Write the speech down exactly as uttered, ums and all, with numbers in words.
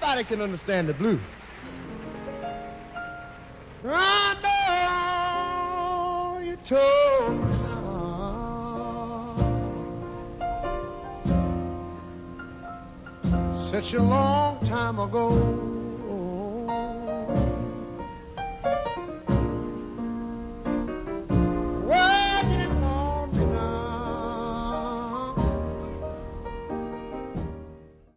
Anybody can understand the blues. I know you told me now, such a long time ago.